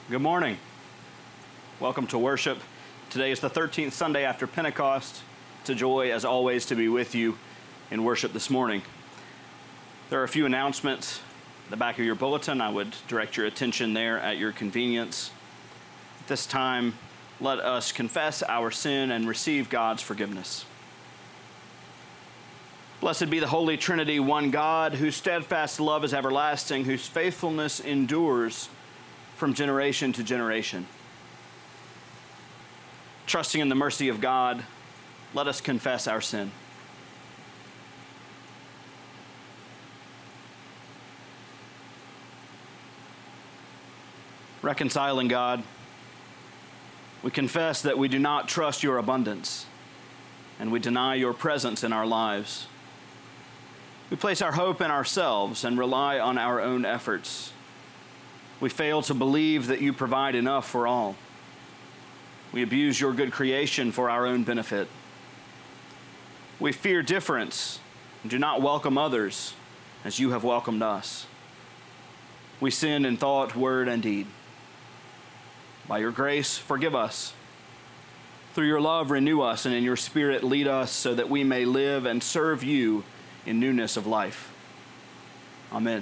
Good morning. Welcome to worship. Today is the 13th Sunday after Pentecost. It's a joy, as always, to be with you in worship this morning. There are a few announcements at the back of your bulletin. I would direct your attention there at your convenience. At this time, let us confess our sin and receive God's forgiveness. Blessed be the Holy Trinity, one God, whose steadfast love is everlasting, whose faithfulness endures from generation to generation. Trusting in the mercy of God, let us confess our sin. Reconciling God, we confess that we do not trust your abundance, and we deny your presence in our lives. We place our hope in ourselves and rely on our own efforts. We fail to believe that you provide enough for all. We abuse your good creation for our own benefit. We fear difference and do not welcome others as you have welcomed us. We sin in thought, word, and deed. By your grace, forgive us. Through your love, renew us, and in your Spirit, lead us so that we may live and serve you in newness of life. Amen.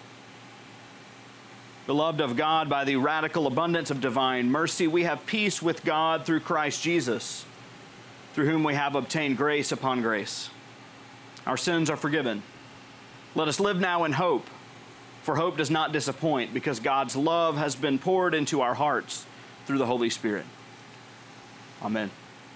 Beloved of God, by the radical abundance of divine mercy, we have peace with God through Christ Jesus, through whom we have obtained grace upon grace. Our sins are forgiven. Let us live now in hope, for hope does not disappoint, because God's love has been poured into our hearts through the Holy Spirit. Amen.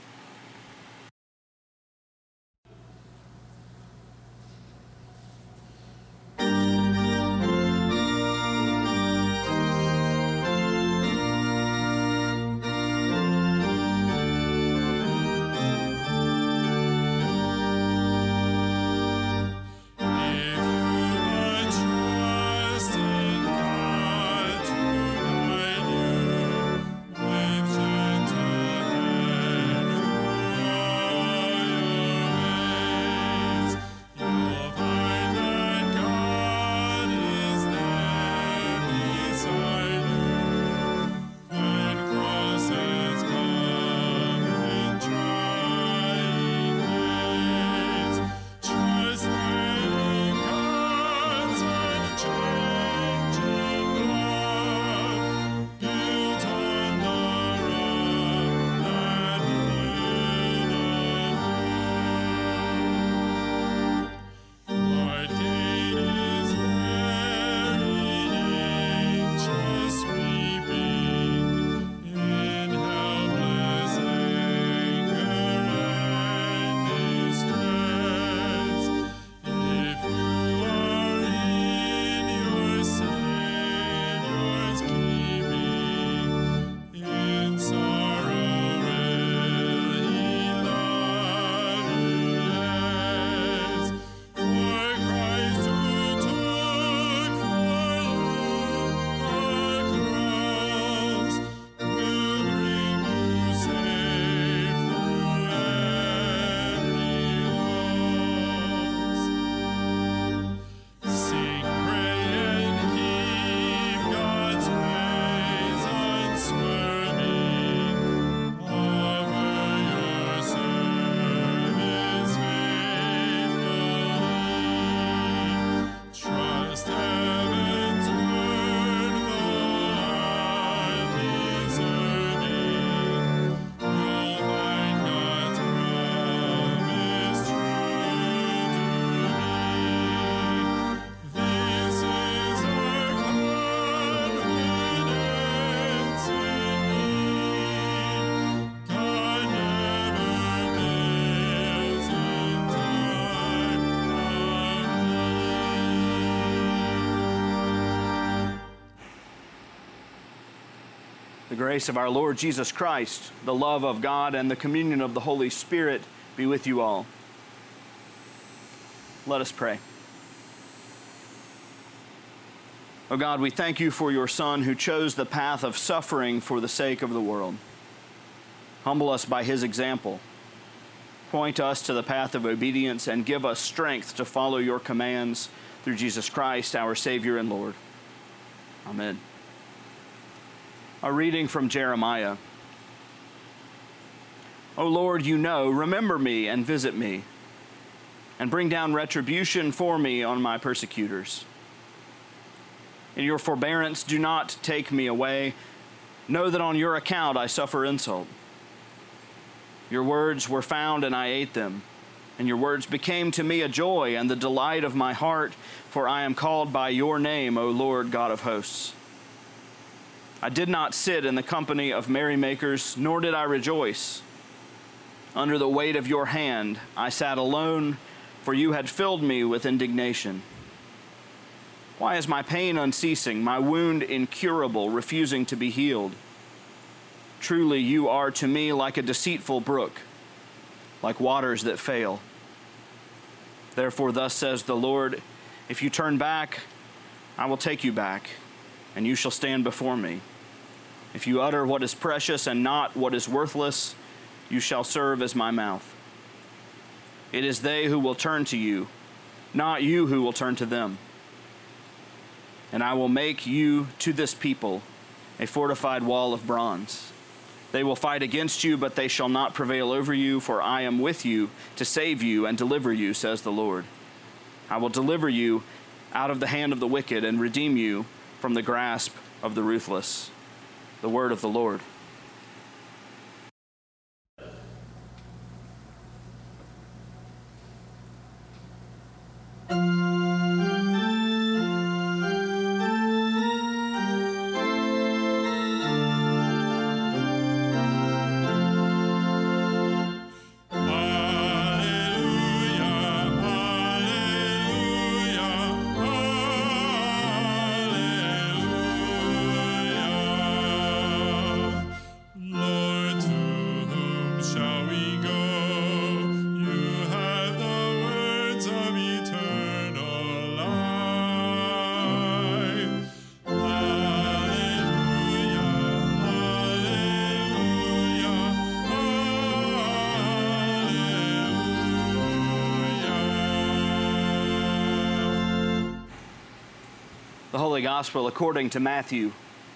The grace of our Lord Jesus Christ, the love of God, and the communion of the Holy Spirit be with you all. Let us pray. O God, we thank you for your Son who chose the path of suffering for the sake of the world. Humble us by his example. Point us to the path of obedience and give us strength to follow your commands through Jesus Christ, our Savior and Lord. Amen. A reading from Jeremiah. O Lord, you know, remember me and visit me, and bring down retribution for me on my persecutors. In your forbearance, do not take me away. Know that on your account I suffer insult. Your words were found, and I ate them, and your words became to me a joy and the delight of my heart, for I am called by your name, O Lord God of hosts. I did not sit in the company of merrymakers, nor did I rejoice. Under the weight of your hand I sat alone, for you had filled me with indignation. Why is my pain unceasing, my wound incurable, refusing to be healed? Truly you are to me like a deceitful brook, like waters that fail. Therefore thus says the Lord, if you turn back, I will take you back, and you shall stand before me. If you utter what is precious and not what is worthless, you shall serve as my mouth. It is they who will turn to you, not you who will turn to them. And I will make you to this people a fortified wall of bronze. They will fight against you, but they shall not prevail over you, for I am with you to save you and deliver you, says the Lord. I will deliver you out of the hand of the wicked and redeem you from the grasp of the ruthless. The word of the Lord. The Holy Gospel according to Matthew.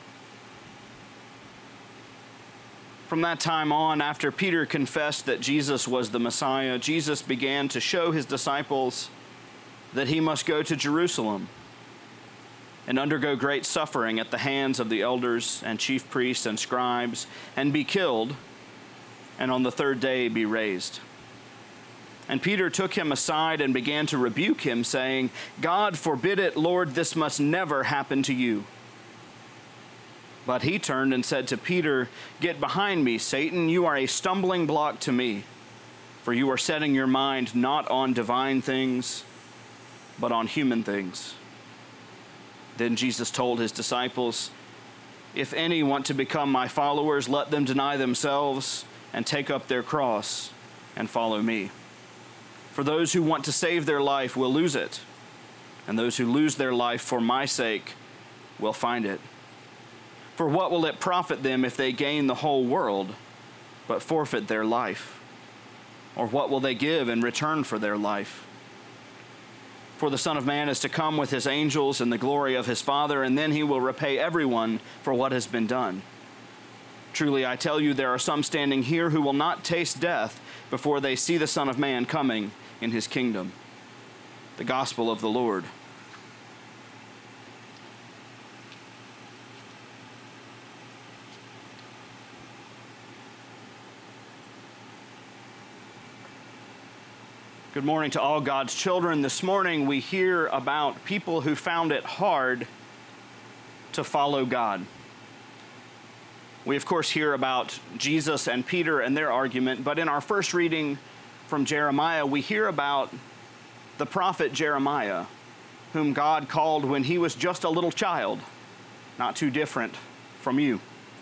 From that time on, after Peter confessed that Jesus was the Messiah, Jesus began to show his disciples that he must go to Jerusalem and undergo great suffering at the hands of the elders and chief priests and scribes, and be killed, and on the third day be raised. And Peter took him aside and began to rebuke him, saying, God forbid it, Lord, this must never happen to you. But he turned and said to Peter, Get behind me, Satan, you are a stumbling block to me, for you are setting your mind not on divine things, but on human things. Then Jesus told his disciples, If any want to become my followers, let them deny themselves and take up their cross and follow me. For those who want to save their life will lose it, and those who lose their life for my sake will find it. For what will it profit them if they gain the whole world, but forfeit their life? Or what will they give in return for their life? For the Son of Man is to come with his angels in the glory of his Father, and then he will repay everyone for what has been done. Truly, I tell you, there are some standing here who will not taste death before they see the Son of Man coming in his kingdom. The Gospel of the Lord. Good morning to all God's children. This morning we hear about people who found it hard to follow God. We, of course, hear about Jesus and Peter and their argument, but in our first reading from Jeremiah, we hear about the prophet Jeremiah, whom God called when he was just a little child, not too different from you.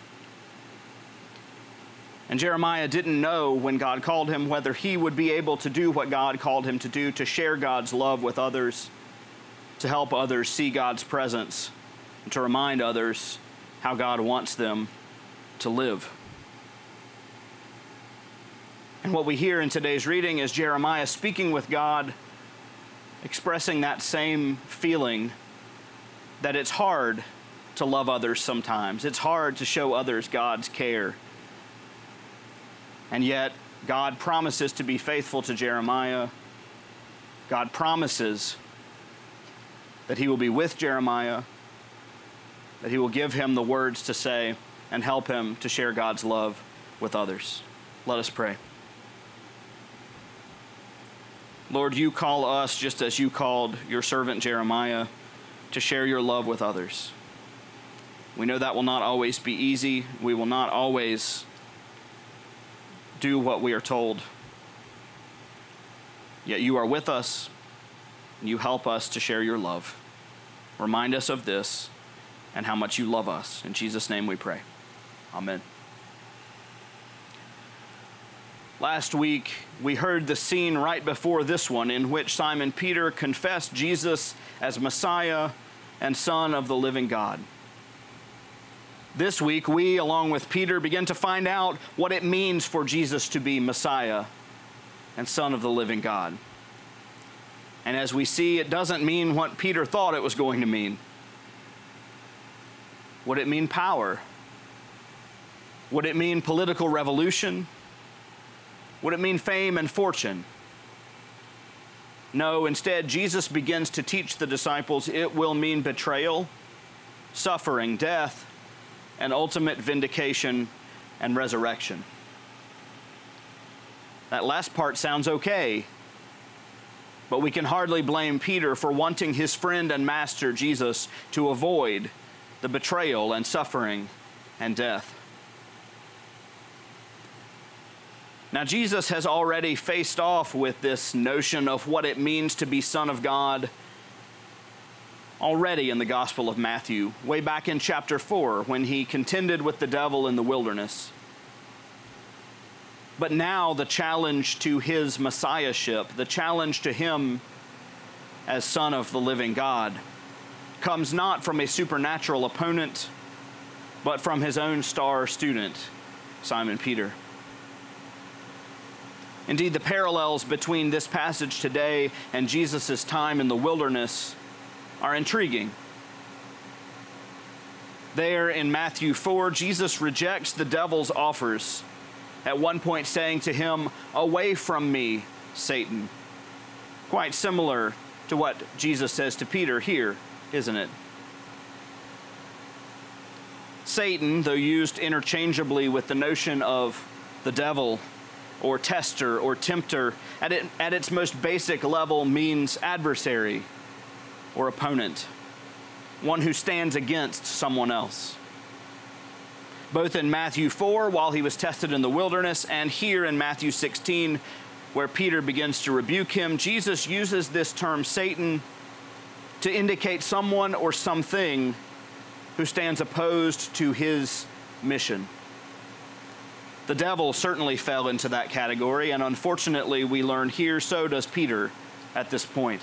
And Jeremiah didn't know when God called him whether he would be able to do what God called him to do, to share God's love with others, to help others see God's presence, and to remind others how God wants them to live. And what we hear in today's reading is Jeremiah speaking with God, expressing that same feeling that it's hard to love others sometimes. It's hard to show others God's care. And yet, God promises to be faithful to Jeremiah. God promises that he will be with Jeremiah, that he will give him the words to say and help him to share God's love with others. Let us pray. Lord, you call us just as you called your servant Jeremiah to share your love with others. We know that will not always be easy. We will not always do what we are told. Yet you are with us, and you help us to share your love. Remind us of this and how much you love us. In Jesus' name we pray. Amen. Last week, we heard the scene right before this one in which Simon Peter confessed Jesus as Messiah and Son of the living God. This week, we, along with Peter, begin to find out what it means for Jesus to be Messiah and Son of the living God. And as we see, it doesn't mean what Peter thought it was going to mean. Would it mean power? Would it mean political revolution? Would it mean fame and fortune? No, instead, Jesus begins to teach the disciples it will mean betrayal, suffering, death, and ultimate vindication and resurrection. That last part sounds okay, but we can hardly blame Peter for wanting his friend and master, Jesus, to avoid the betrayal and suffering and death. Now, Jesus has already faced off with this notion of what it means to be Son of God already in the Gospel of Matthew, way back in chapter 4, when he contended with the devil in the wilderness. But now the challenge to his messiahship, the challenge to him as Son of the living God, comes not from a supernatural opponent, but from his own star student, Simon Peter. Indeed, the parallels between this passage today and Jesus' time in the wilderness are intriguing. There in Matthew 4, Jesus rejects the devil's offers, at one point saying to him, "Away from me, Satan." Quite similar to what Jesus says to Peter here, isn't it? Satan, though used interchangeably with the notion of the devil, or tester, or tempter, at its most basic level means adversary or opponent, one who stands against someone else. Both in Matthew 4, while he was tested in the wilderness, and here in Matthew 16, where Peter begins to rebuke him, Jesus uses this term Satan to indicate someone or something who stands opposed to his mission. The devil certainly fell into that category, and unfortunately, we learn here, so does Peter at this point.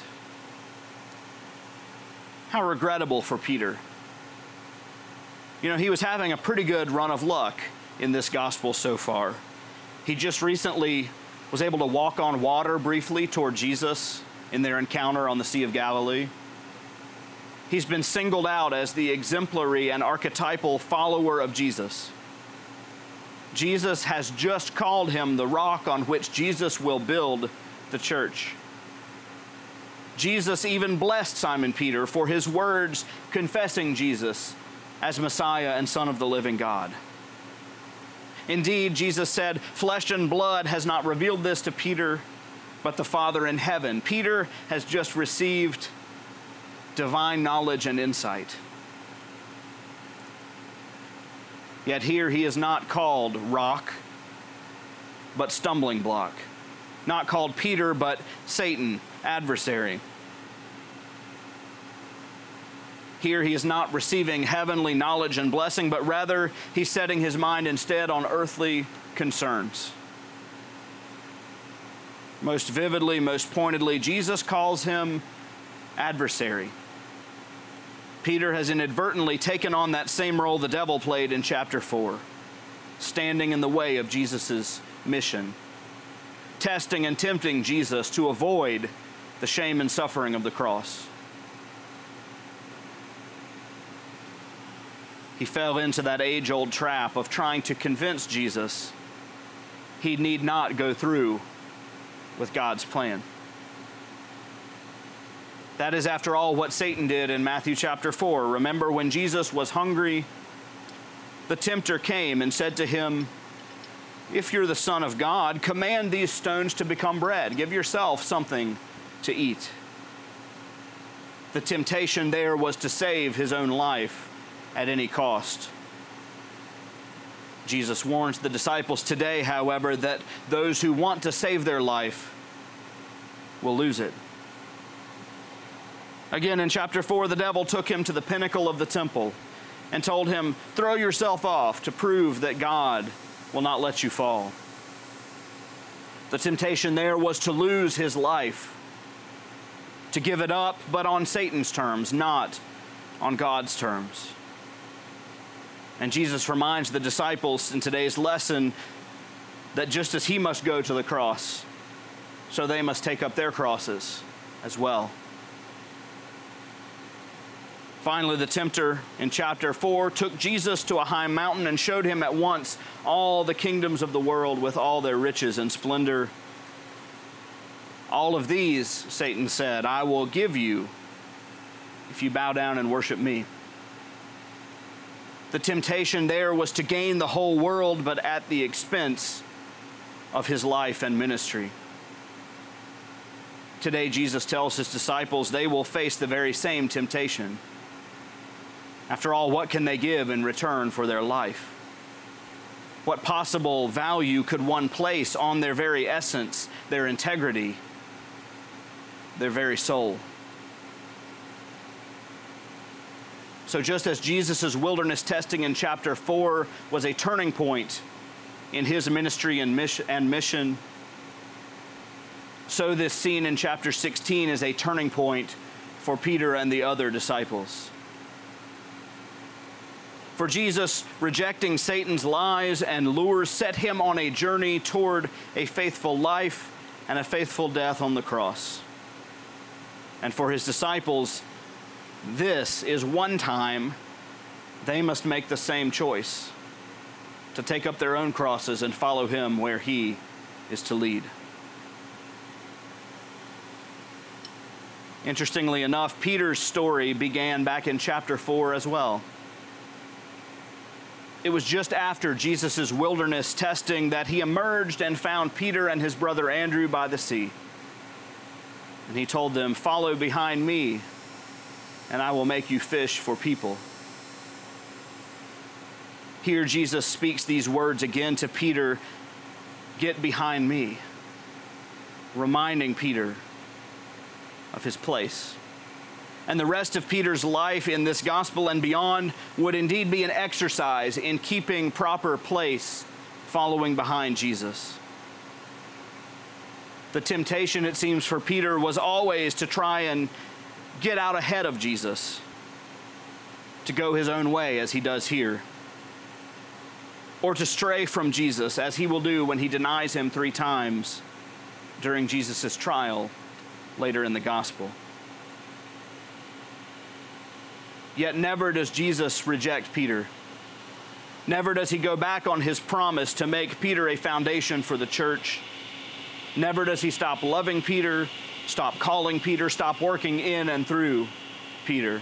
How regrettable for Peter. You know, he was having a pretty good run of luck in this gospel so far. He just recently was able to walk on water briefly toward Jesus in their encounter on the Sea of Galilee. He's been singled out as the exemplary and archetypal follower of Jesus. Jesus has just called him the rock on which Jesus will build the church. Jesus even blessed Simon Peter for his words confessing Jesus as Messiah and Son of the living God. Indeed, Jesus said, "Flesh and blood has not revealed this to Peter, but the Father in heaven." Peter has just received divine knowledge and insight. Yet here he is not called rock, but stumbling block. Not called Peter, but Satan, adversary. Here he is not receiving heavenly knowledge and blessing, but rather he's setting his mind instead on earthly concerns. Most vividly, most pointedly, Jesus calls him adversary. Peter has inadvertently taken on that same role the devil played in chapter 4, standing in the way of Jesus' mission, testing and tempting Jesus to avoid the shame and suffering of the cross. he fell into that age-old trap of trying to convince Jesus he need not go through with God's plan. That is, after all, what Satan did in Matthew chapter 4. Remember, when Jesus was hungry, the tempter came and said to him, "If you're the Son of God, command these stones to become bread. Give yourself something to eat." The temptation there was to save his own life at any cost. Jesus warns the disciples today, however, that those who want to save their life will lose it. Again, in chapter 4, the devil took him to the pinnacle of the temple and told him, "Throw yourself off to prove that God will not let you fall." The temptation there was to lose his life, to give it up, but on Satan's terms, not on God's terms. And Jesus reminds the disciples in today's lesson that just as he must go to the cross, so they must take up their crosses as well. Finally, the tempter in chapter 4 took Jesus to a high mountain and showed him at once all the kingdoms of the world with all their riches and splendor. "All of these," Satan said, "I will give you if you bow down and worship me." The temptation there was to gain the whole world, but at the expense of his life and ministry. Today, Jesus tells his disciples they will face the very same temptation. After all, what can they give in return for their life? What possible value could one place on their very essence, their integrity, their very soul? So just as Jesus' wilderness testing in chapter 4 was a turning point in his ministry and mission, so this scene in chapter 16 is a turning point for Peter and the other disciples. For Jesus, rejecting Satan's lies and lures set him on a journey toward a faithful life and a faithful death on the cross. And for his disciples, this is one time they must make the same choice, to take up their own crosses and follow him where he is to lead. Interestingly enough, Peter's story began back in chapter 4 as well. It was just after Jesus' wilderness testing that he emerged and found Peter and his brother Andrew by the sea. And he told them, "Follow behind me, and I will make you fish for people." Here Jesus speaks these words again to Peter, "Get behind me," reminding Peter of his place. And the rest of Peter's life in this gospel and beyond would indeed be an exercise in keeping proper place, following behind Jesus. The temptation, it seems, for Peter was always to try and get out ahead of Jesus, to go his own way as he does here, or to stray from Jesus as he will do when he denies him 3 times during Jesus' trial later in the gospel. Yet never does Jesus reject Peter. Never does he go back on his promise to make Peter a foundation for the church. Never does he stop loving Peter, stop calling Peter, stop working in and through Peter.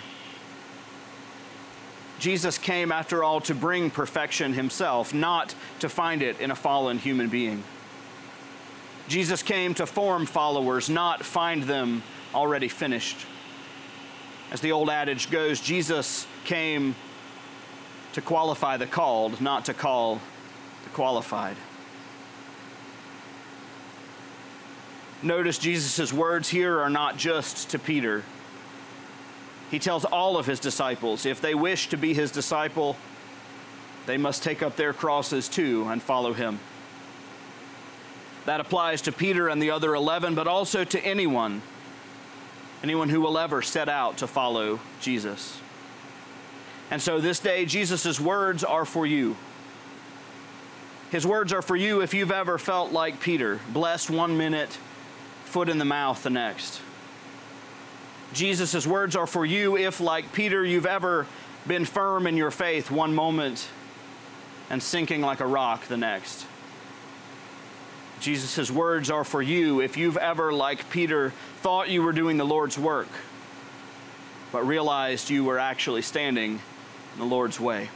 Jesus came, after all, to bring perfection himself, not to find it in a fallen human being. Jesus came to form followers, not find them already finished. As the old adage goes, Jesus came to qualify the called, not to call the qualified. Notice Jesus' words here are not just to Peter. He tells all of his disciples, if they wish to be his disciple, they must take up their crosses too and follow him. That applies to Peter and the other 11, but also to anyone who will ever set out to follow Jesus. And so this day, Jesus' words are for you. His words are for you if you've ever felt like Peter, blessed one minute, foot in the mouth the next. Jesus' words are for you if, like Peter, you've ever been firm in your faith one moment and sinking like a rock the next. Jesus' words are for you if you've ever, like Peter, thought you were doing the Lord's work, but realized you were actually standing in the Lord's way.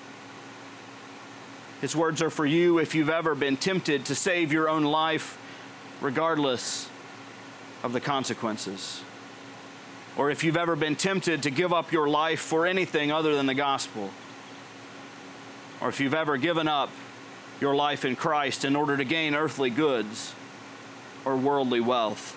His words are for you if you've ever been tempted to save your own life regardless of the consequences, or if you've ever been tempted to give up your life for anything other than the gospel, or if you've ever given up your life in Christ in order to gain earthly goods or worldly wealth.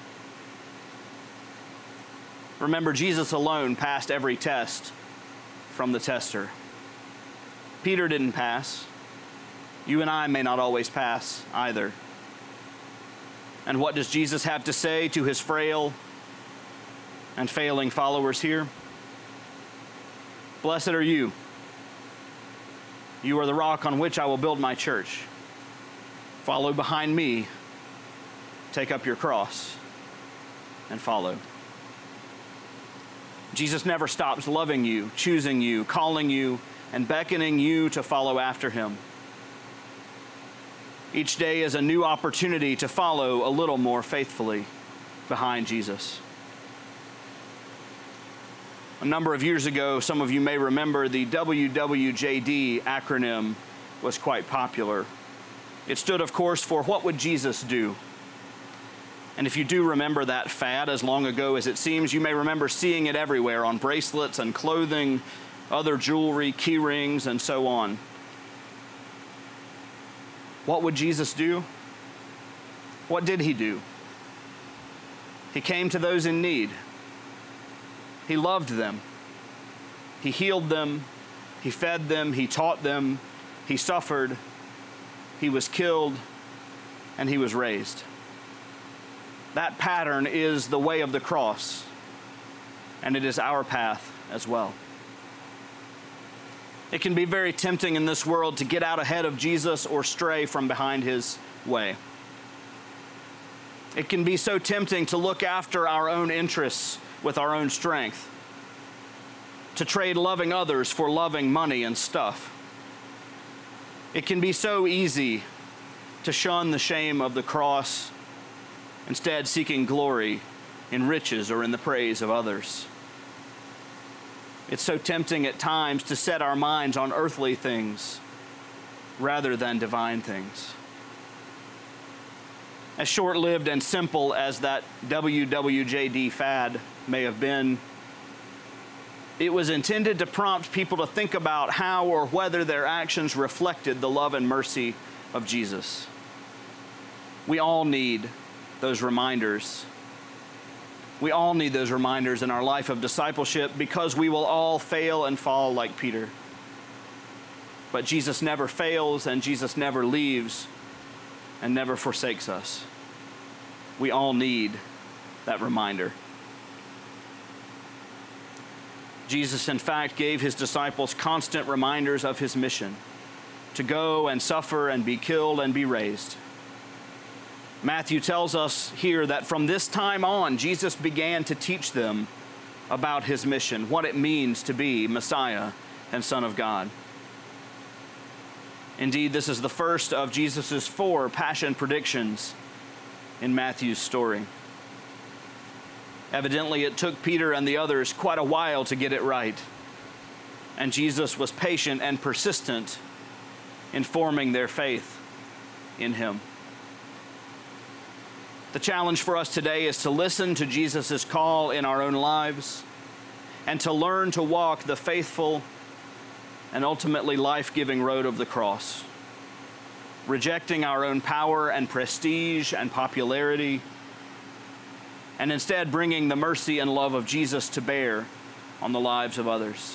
Remember, Jesus alone passed every test from the tester. Peter didn't pass. You and I may not always pass either. And what does Jesus have to say to his frail and failing followers here? Blessed are you. You are the rock on which I will build my church. Follow behind me. Take up your cross and follow. Jesus never stops loving you, choosing you, calling you, and beckoning you to follow after him. Each day is a new opportunity to follow a little more faithfully behind Jesus. A number of years ago, some of you may remember, the WWJD acronym was quite popular. It stood, of course, for What Would Jesus Do? And if you do remember that fad, as long ago as it seems, you may remember seeing it everywhere on bracelets and clothing, other jewelry, key rings, and so on. What would Jesus do? What did he do? He came to those in need. He loved them. He healed them. He fed them. He taught them. He suffered. He was killed. And he was raised. That pattern is the way of the cross. And it is our path as well. It can be very tempting in this world to get out ahead of Jesus or stray from behind his way. It can be so tempting to look after our own interests with our own strength, to trade loving others for loving money and stuff. It can be so easy to shun the shame of the cross, instead seeking glory in riches or in the praise of others. It's so tempting at times to set our minds on earthly things rather than divine things. As short-lived and simple as that WWJD fad may have been, it was intended to prompt people to think about how or whether their actions reflected the love and mercy of Jesus. We all need those reminders. We all need those reminders in our life of discipleship because we will all fail and fall like Peter. But Jesus never fails and Jesus never leaves and never forsakes us. We all need that reminder. Jesus, in fact, gave his disciples constant reminders of his mission to go and suffer and be killed and be raised. Matthew tells us here that from this time on, Jesus began to teach them about his mission, what it means to be Messiah and Son of God. Indeed, this is the first of Jesus' 4 passion predictions in Matthew's story. Evidently, it took Peter and the others quite a while to get it right, and Jesus was patient and persistent in forming their faith in him. The challenge for us today is to listen to Jesus' call in our own lives and to learn to walk the faithful and ultimately life-giving road of the cross, rejecting our own power and prestige and popularity, and instead bringing the mercy and love of Jesus to bear on the lives of others.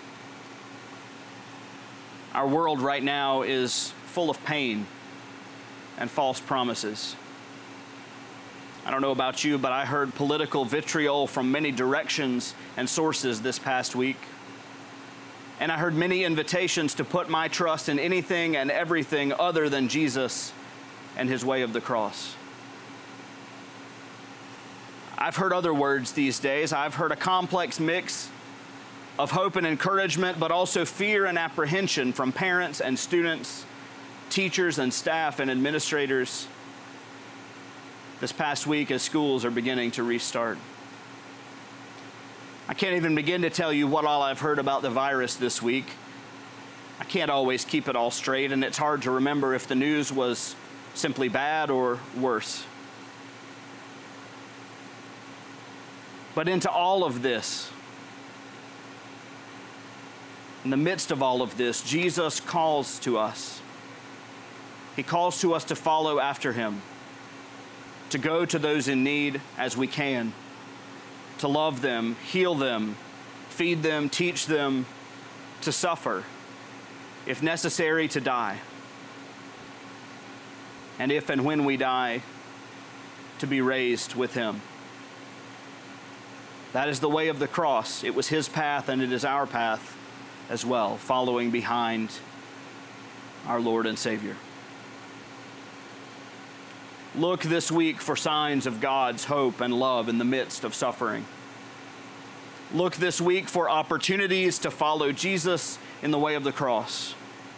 Our world right now is full of pain and false promises. I don't know about you, but I heard political vitriol from many directions and sources this past week. And I heard many invitations to put my trust in anything and everything other than Jesus and his way of the cross. I've heard other words these days. I've heard a complex mix of hope and encouragement, but also fear and apprehension from parents and students, teachers and staff and administrators this past week as schools are beginning to restart. I can't even begin to tell you what all I've heard about the virus this week. I can't always keep it all straight, and it's hard to remember if the news was simply bad or worse. But into all of this, in the midst of all of this, Jesus calls to us. He calls to us to follow after him, to go to those in need as we can, to love them, heal them, feed them, teach them, to suffer, if necessary, to die. And if and when we die, to be raised with him. That is the way of the cross. It was his path, and it is our path as well, following behind our Lord and Savior. Look this week for signs of God's hope and love in the midst of suffering. Look this week for opportunities to follow Jesus in the way of the cross.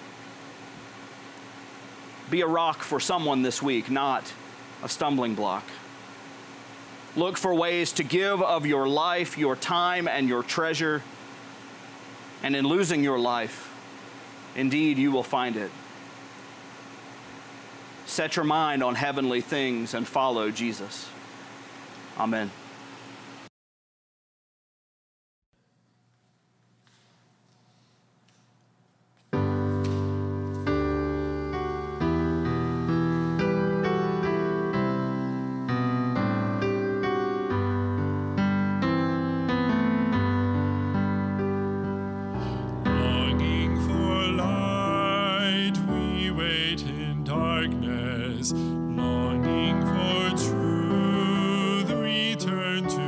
Be a rock for someone this week, not a stumbling block. Look for ways to give of your life, your time, and your treasure. And in losing your life, indeed, you will find it. Set your mind on heavenly things and follow Jesus. Amen. Longing for truth, return to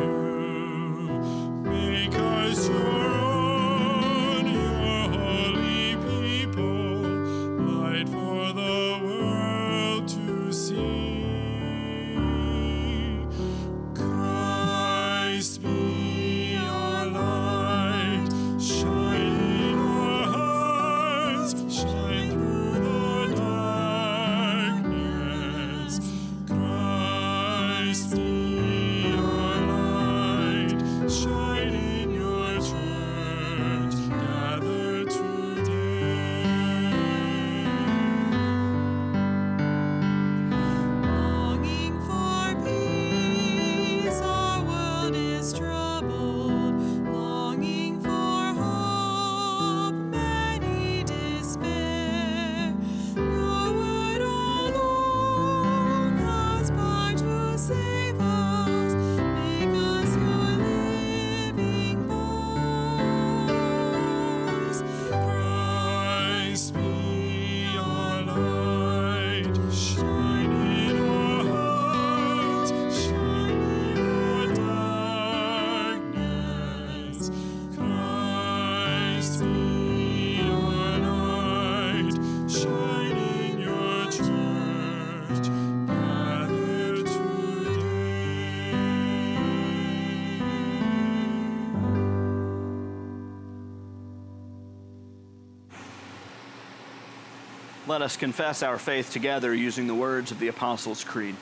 Let us confess our faith together using the words of the Apostles' Creed.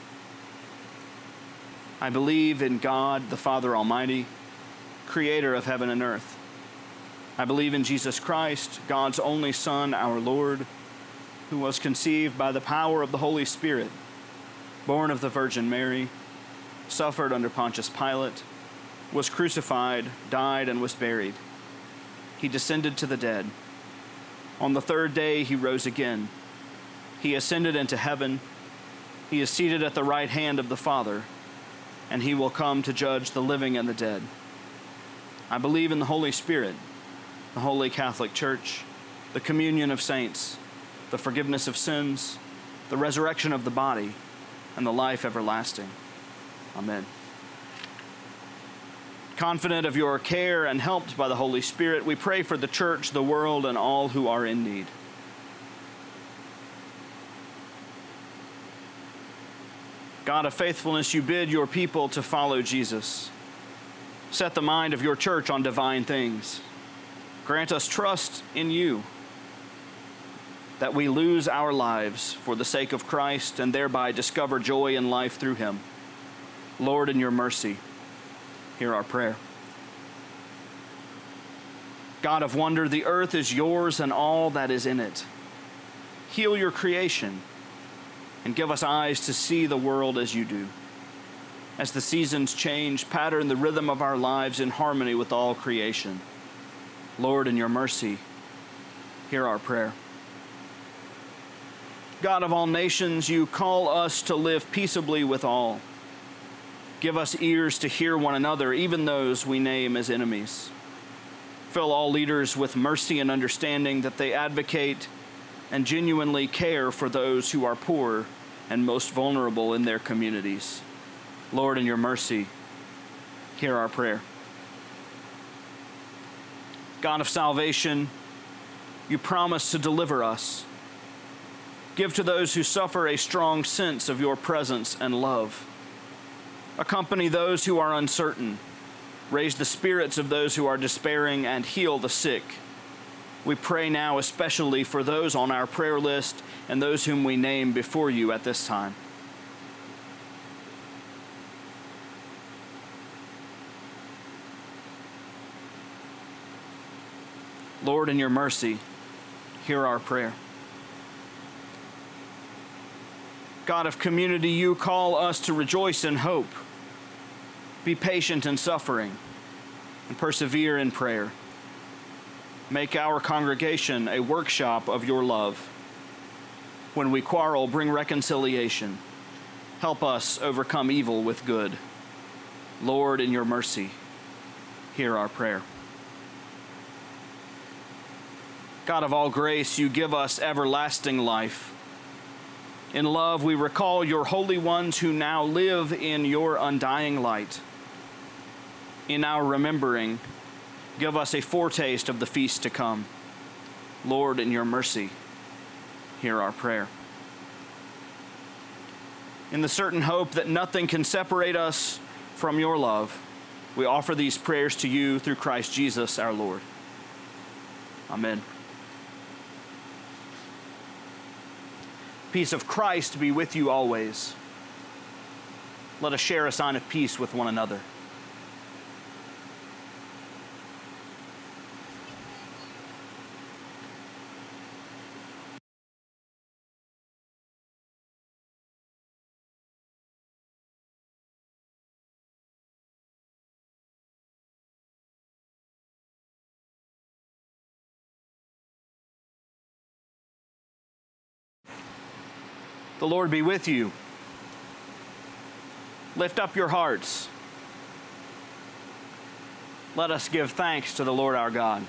I believe in God, the Father Almighty, creator of heaven and earth. I believe in Jesus Christ, God's only Son, our Lord, who was conceived by the power of the Holy Spirit, born of the Virgin Mary, suffered under Pontius Pilate, was crucified, died, and was buried. He descended to the dead. On the third day he rose again. He ascended into heaven. He is seated at the right hand of the Father, and he will come to judge the living and the dead. I believe in the Holy Spirit, the Holy Catholic Church, the communion of saints, the forgiveness of sins, the resurrection of the body, and the life everlasting. Amen. Confident of your care and helped by the Holy Spirit, we pray for the church, the world, and all who are in need. God of faithfulness, you bid your people to follow Jesus. Set the mind of your church on divine things. Grant us trust in you, that we lose our lives for the sake of Christ and thereby discover joy in life through him. Lord, in your mercy, hear our prayer. God of wonder, the earth is yours and all that is in it. Heal your creation and give us eyes to see the world as you do. As the seasons change, pattern the rhythm of our lives in harmony with all creation. Lord, in your mercy, hear our prayer. God of all nations, you call us to live peaceably with all. Give us ears to hear one another, even those we name as enemies. Fill all leaders with mercy and understanding, that they advocate and genuinely care for those who are poor and most vulnerable in their communities. Lord, in your mercy, hear our prayer. God of salvation, you promise to deliver us. Give to those who suffer a strong sense of your presence and love. Accompany those who are uncertain. Raise the spirits of those who are despairing and heal the sick. We pray now especially for those on our prayer list and those whom we name before you at this time. Lord, in your mercy, hear our prayer. God of community, you call us to rejoice in hope, be patient in suffering, and persevere in prayer. Make our congregation a workshop of your love. When we quarrel, bring reconciliation. Help us overcome evil with good. Lord, in your mercy, hear our prayer. God of all grace, you give us everlasting life. In love, we recall your holy ones who now live in your undying light. In our remembering, give us a foretaste of the feast to come. Lord, in your mercy, hear our prayer. In the certain hope that nothing can separate us from your love, we offer these prayers to you through Christ Jesus our Lord. Amen. Peace of Christ be with you always. Let us share a sign of peace with one another. The Lord be with you. Lift up your hearts. Let us give thanks to the Lord our God.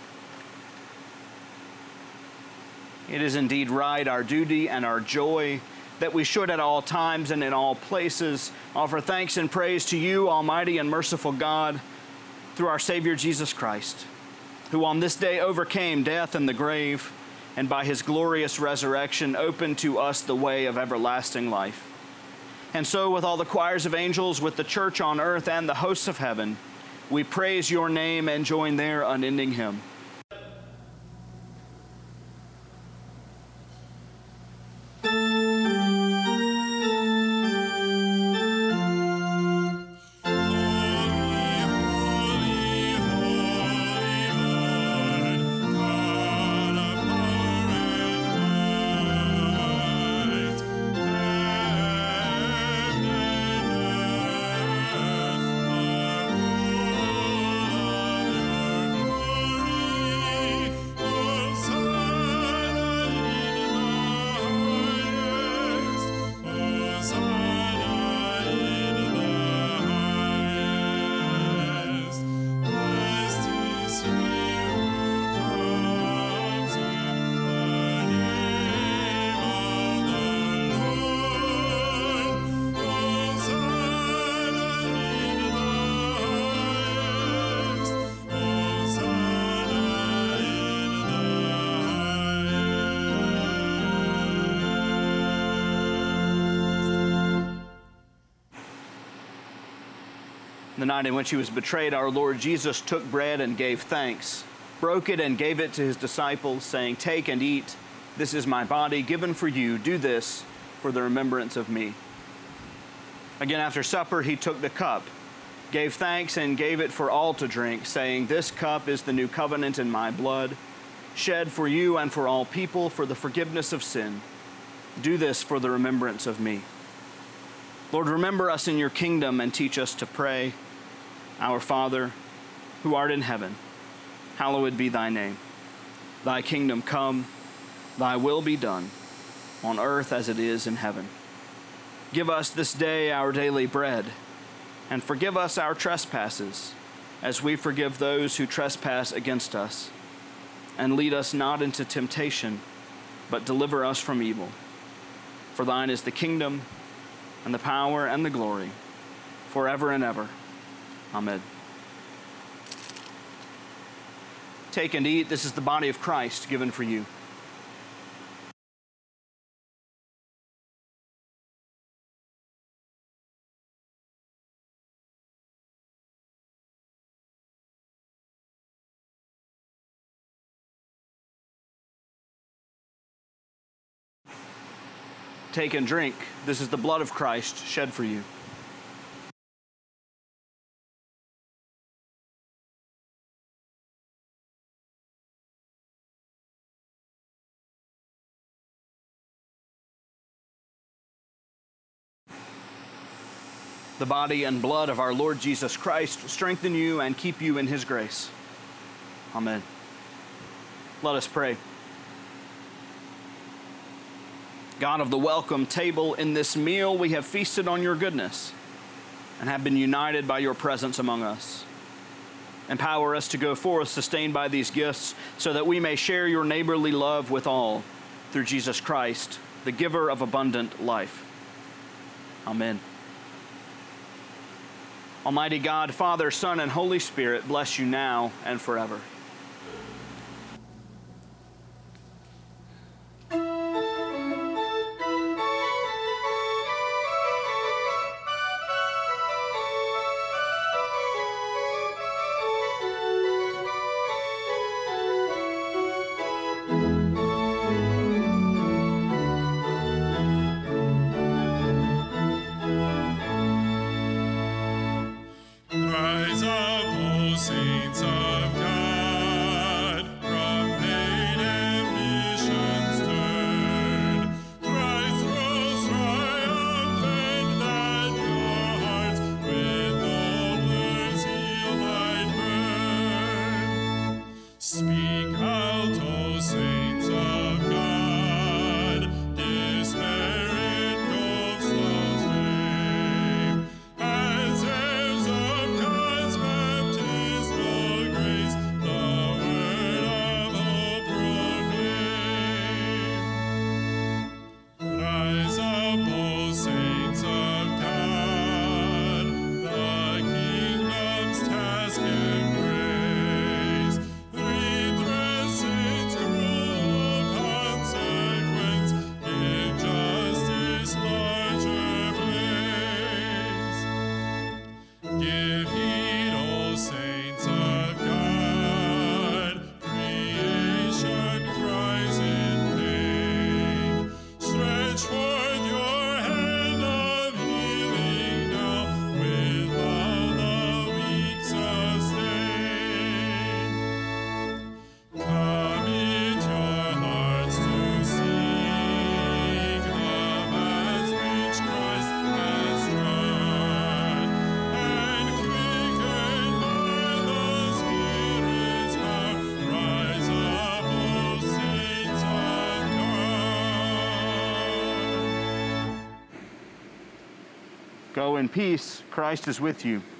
It is indeed right, our duty and our joy, that we should at all times and in all places offer thanks and praise to you, Almighty and merciful God, through our Savior Jesus Christ, who on this day overcame death and the grave, and by his glorious resurrection opened to us the way of everlasting life. And so with all the choirs of angels, with the church on earth and the hosts of heaven, we praise your name and join their unending hymn. Glory the night in which he was betrayed, our Lord Jesus took bread and gave thanks, broke it and gave it to his disciples, saying, "Take and eat. This is my body given for you. Do this for the remembrance of me." Again, after supper, he took the cup, gave thanks, and gave it for all to drink, saying, "This cup is the new covenant in my blood, shed for you and for all people for the forgiveness of sin. Do this for the remembrance of me." Lord, remember us in your kingdom and teach us to pray. Our Father, who art in heaven, hallowed be thy name. Thy kingdom come, thy will be done, on earth as it is in heaven. Give us this day our daily bread, and forgive us our trespasses, as we forgive those who trespass against us. And lead us not into temptation, but deliver us from evil. For thine is the kingdom, and the power, and the glory, forever and ever. Amen. Take and eat. This is the body of Christ given for you. Take and drink. This is the blood of Christ shed for you. The body and blood of our Lord Jesus Christ strengthen you and keep you in his grace. Amen. Let us pray. God of the welcome table, in this meal we have feasted on your goodness and have been united by your presence among us. Empower us to go forth sustained by these gifts so that we may share your neighborly love with all through Jesus Christ, the giver of abundant life. Amen. Almighty God, Father, Son, and Holy Spirit, bless you now and forever. Rise up, O saints of God, from vain ambitions turn. Thrice rose triumphant, that your hearts with nobler zeal might burn. Speak out, O saints of God, despair engulfs the flame. As heirs of God's baptismal grace, the word of hope proclaim. Rise up, O saints of God, the kingdom's task embrace. Redress its cruel consequence, give justice larger place. Give heed, O saints of God, creation cries in pain. Stretch forth your hand of healing now, with love the weak sustain. Commit your hearts to seek the paths which Christ has trod, and quickened by the Spirit's power, rise up, O saints of God. Go in peace. Christ is with you.